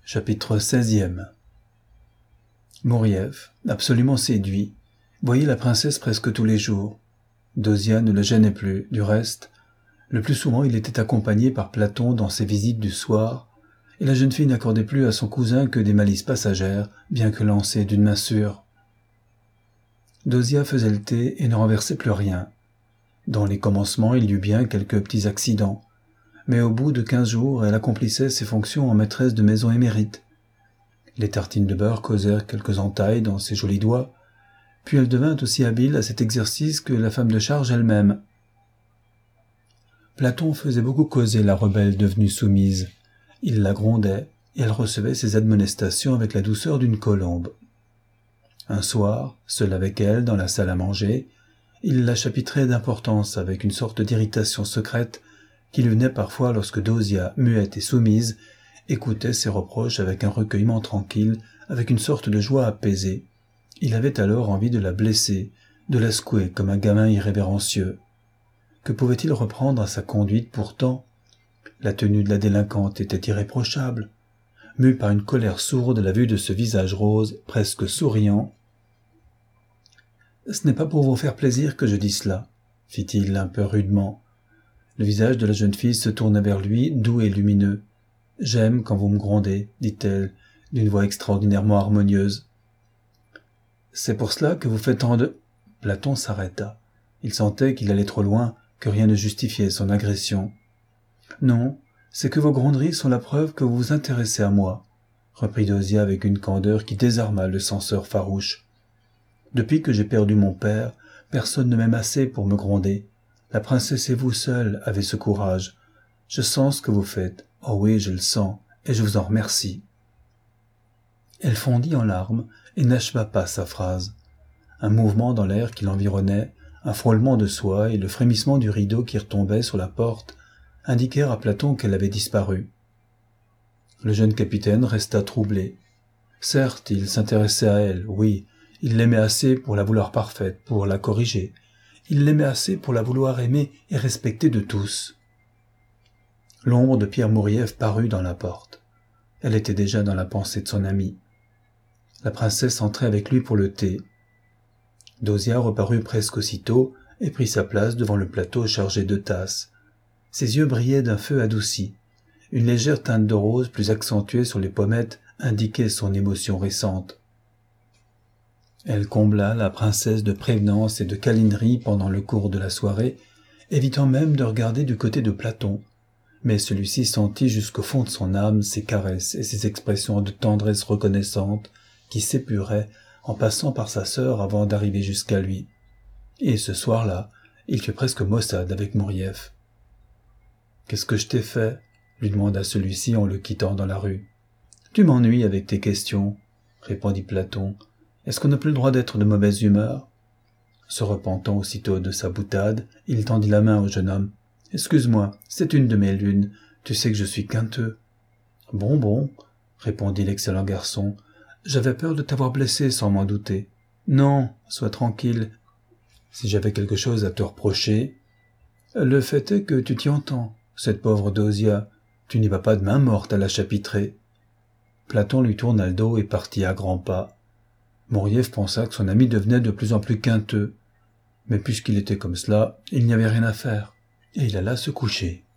Chapitre 16e. Mouriev, absolument séduit, voyait la princesse presque tous les jours. Dosia ne le gênait plus, du reste. Le plus souvent, il était accompagné par Platon dans ses visites du soir, et la jeune fille n'accordait plus à son cousin que des malices passagères, bien que lancées d'une main sûre. Dosia faisait le thé et ne renversait plus rien. Dans les commencements, il y eut bien quelques petits accidents, mais au bout de 15 jours, elle accomplissait ses fonctions en maîtresse de maison émérite. Les tartines de beurre causèrent quelques entailles dans ses jolis doigts, puis elle devint aussi habile à cet exercice que la femme de charge elle-même. Platon faisait beaucoup causer la rebelle devenue soumise. Il la grondait, et elle recevait ses admonestations avec la douceur d'une colombe. Un soir, seul avec elle dans la salle à manger, il la chapitrait d'importance avec une sorte d'irritation secrète qui lui venait parfois lorsque Dosia, muette et soumise, écoutait ses reproches avec un recueillement tranquille, avec une sorte de joie apaisée. Il avait alors envie de la blesser, de la secouer comme un gamin irrévérencieux. Que pouvait-il reprendre à sa conduite pourtant? La tenue de la délinquante était irréprochable. Mû par une colère sourde à la vue de ce visage rose, presque souriant. « Ce n'est pas pour vous faire plaisir que je dis cela, » fit-il un peu rudement. Le visage de la jeune fille se tourna vers lui, doux et lumineux. « J'aime quand vous me grondez, » dit-elle, d'une voix extraordinairement harmonieuse. « C'est pour cela que vous faites tant de... » Platon s'arrêta. Il sentait qu'il allait trop loin, que rien ne justifiait son agression. « Non, c'est que vos gronderies sont la preuve que vous vous intéressez à moi, » reprit Dosia avec une candeur qui désarma le censeur farouche. « Depuis que j'ai perdu mon père, personne ne m'aime assez pour me gronder. La princesse et vous seule avez ce courage. Je sens ce que vous faites. Oh oui, je le sens, et je vous en remercie. » Elle fondit en larmes et n'acheva pas sa phrase. Un mouvement dans l'air qui l'environnait, un frôlement de soie et le frémissement du rideau qui retombait sur la porte indiquèrent à Platon qu'elle avait disparu. Le jeune capitaine resta troublé. Certes, il s'intéressait à elle, oui, il l'aimait assez pour la vouloir parfaite, pour la corriger. Il l'aimait assez pour la vouloir aimer et respecter de tous. L'ombre de Pierre Mouriev parut dans la porte. Elle était déjà dans la pensée de son ami. La princesse entrait avec lui pour le thé. Dosia reparut presque aussitôt et prit sa place devant le plateau chargé de tasses. Ses yeux brillaient d'un feu adouci. Une légère teinte de rose plus accentuée sur les pommettes indiquait son émotion récente. Elle combla la princesse de prévenance et de câlineries pendant le cours de la soirée, évitant même de regarder du côté de Platon, mais celui-ci sentit jusqu'au fond de son âme ses caresses et ses expressions de tendresse reconnaissante qui s'épuraient en passant par sa sœur avant d'arriver jusqu'à lui. Et ce soir-là, il fut presque maussade avec Mouriev. « Qu'est-ce que je t'ai fait ?» lui demanda celui-ci en le quittant dans la rue. « Tu m'ennuies avec tes questions, » répondit Platon. « Est-ce qu'on n'a plus le droit d'être de mauvaise humeur ?» Se repentant aussitôt de sa boutade, il tendit la main au jeune homme. « Excuse-moi, c'est une de mes lunes, tu sais que je suis quinteux. »« Bon, » répondit l'excellent garçon, « j'avais peur de t'avoir blessé sans m'en douter. »« Non, sois tranquille. Si j'avais quelque chose à te reprocher, le fait est que tu t'y entends, cette pauvre Dosia, tu n'y vas pas de main morte à la chapitrer. » Platon lui tourna le dos et partit à grands pas. Mouriev pensa que son ami devenait de plus en plus quinteux, mais puisqu'il était comme cela, il n'y avait rien à faire, et il alla se coucher.